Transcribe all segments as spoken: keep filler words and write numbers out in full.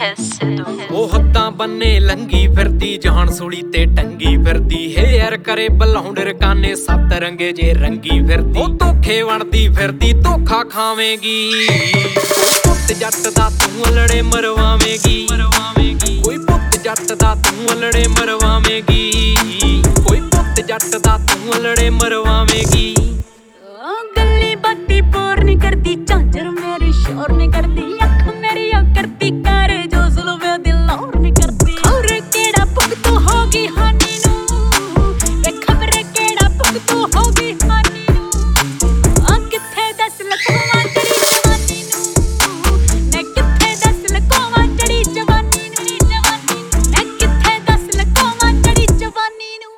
ਉਹ ਹੱਦਾਂ ਬੰਨੇ ਲੰਗੀ ਫਿਰਦੀ ਜਾਨ ਸੂਲੀ ਤੇ ਟੰਗੀ ਫਿਰਦੀ ਹੇਅਰ ਕਰੇ ਬਲਾਉਂਡ ਰਕਾਨੇ ਸੱਤ ਰੰਗੇ ਜੇ ਰੰਗੀ ਫਿਰਦੀ ਉਹ ਧੋਖੇ ਵਣਦੀ ਫਿਰਦੀ ਧੋਖਾ ਖਾਵੇਂਗੀ ਕੋਈ ਪੁੱਤ ਜੱਟ ਦਾ ਤੂੰ ਲੜੇ ਮਰਵਾਵੇਂਗੀ ਕੋਈ ਪੁੱਤ ਜੱਟ ਦਾ ਤੂੰ ਲੜੇ ਮਰਵਾਵੇਂਗੀ ਕੋਈ ਪੁੱਤ ਜੱਟ ਦਾ ਤੂੰ ਲੜੇ ਮਰਵਾਵੇਂਗੀ ਗੱਲੀ ਬਾਤੀ ਪੋਰ ਨਹੀਂ ਕਰਦੀ ਝਾਂਜਰ ਮੇਰੀ ਸ਼ੋਰ ਨਹੀਂ ਕਰਦੀ ਅੱਖ ਮੇਰੀ ਉਹ ਕਰਦੀ ਕਰ ਜੋ ਜ਼ੁਲਵੇ ਦਿਲ ਔਰ ਨਹੀਂ ਕਰਦੀ ਔਰ ਕਿਹੜਾ ਭੁਗਤੂ ਹੋ ਗਈ ਹਾਨੀ ਨੂੰ ਵੇ ਖਬਰੇ ਕਿਹੜਾ ਭੁਗਤੂ ਹੋ ਗਈ ਹਾਨੀ ਨੂੰ ਆ ਕਿੱਥੇ ਦੱਸ ਲਕੋਵਾਂ ਤੇਰੀ ਜਵਾਨੀ ਨੂੰ ਮੈਂ ਕਿੱਥੇ ਦੱਸ ਲਕੋਵਾਂ ਤੇਰੀ ਜਵਾਨੀ ਨੂੰ ਜਵਾਨੀ ਮੈਂ ਕਿੱਥੇ ਦੱਸ ਲਕੋਵਾਂ ਤੇਰੀ ਜਵਾਨੀ ਨੂੰ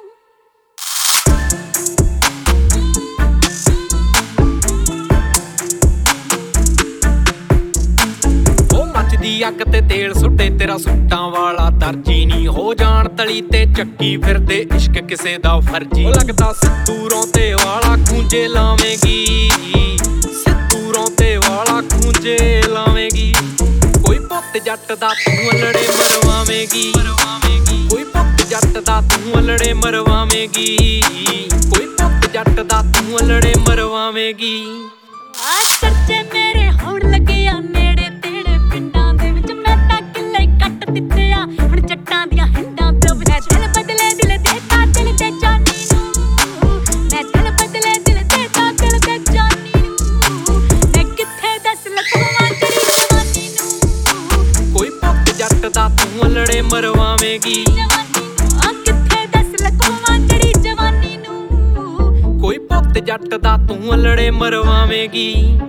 ਅੱਗ ਤੇ ਤੇਲ ਸੁੱਟੇ ਤੇਰਾ ਸੁੱਟਾਂ ਵਾਲਾ ਦਰਜੀ ਨਹੀਂ ਹੋ ਜਾਣ ਤਲੀ ਤੇ ਚੱਕੀ ਫਿਰਦੇ ਇਸ਼ਕ ਕਿਸੇ ਦਾ ਫਰਜੀ ਉਹ ਲੱਗਦਾ ਸਿੱਧੂਰੋਂ ਤੇ ਵਾਲਾ ਖੂੰਜੇ ਲਾਵੇਂਗੀ ਸਿੱਧੂਰੋਂ ਤੇ ਵਾਲਾ ਖੂੰਜੇ ਲਾਵੇਂਗੀ ਕੋਈ ਪੁੱਤ ਜੱਟ ਦਾ ਤੂੰ ਲੜੇ ਮਰਵਾਵੇਂਗੀ ਕੋਈ ਪੁੱਤ ਜੱਟ ਦਾ ਤੂੰ ਲੜੇ ਮਰਵਾਵੇਂਗੀ ਕੋਈ ਪੁੱਤ ਜੱਟ ਦਾ ਤੂੰ ਲੜੇ ਮਰਵਾਵੇਂਗੀ ਆ ਚਰਚੇ ਮੇਰੇ ਹੋਣ ਲੱਗੇ ਆ ਨੇੜੇ ਤੇੜੇ ਪਿੰਡਾਂ ਦੇ ਵਿੱਚ ਮੈਂ ਤਾਂ ਕਿੱਲੇ ਕੱਟ ਦਿੱਤੇ ਆ ਹੁਣ ਜੱਟਾਂ ਦੀਆਂ ਹਿੰਡਾਂ ਪਿਓ ਮੈਂ ਦਿਲ ਬਦਲੇ ਦਿਲ ਦੇਤਾ ਦਿਲ ਤੇ ਜਾਨੀ ਨੂੰ ਮੈਂ ਦਿਲ ਬਦਲੇ ਦਿਲ ਦੇਤਾ ਦਿਲ ਤੇ ਜਾਨੀ ਨੂੰ ਮੈਂ ਕਿੱਥੇ ਦੱਸ ਲਕੋਵਾਂ ਤੇਰੀ ਜਵਾਨੀ ਨੂੰ ਕੋਈ ਪੁੱਤ ਜੱਟ ਦਾ ਤੂੰ ਲੜੇ ਮਰਵਾਵੇਂਗੀ ਆ ਕਿੱਥੇ ਦੱਸ ਲਕੋਵਾਂ ਤੇਰੀ ਜਵਾਨੀ ਨੂੰ ਕੋਈ ਪੁੱਤ ਜੱਟ ਦਾ ਤੂੰ ਲੜੇ ਮਰਵਾਵੇਂਗੀ।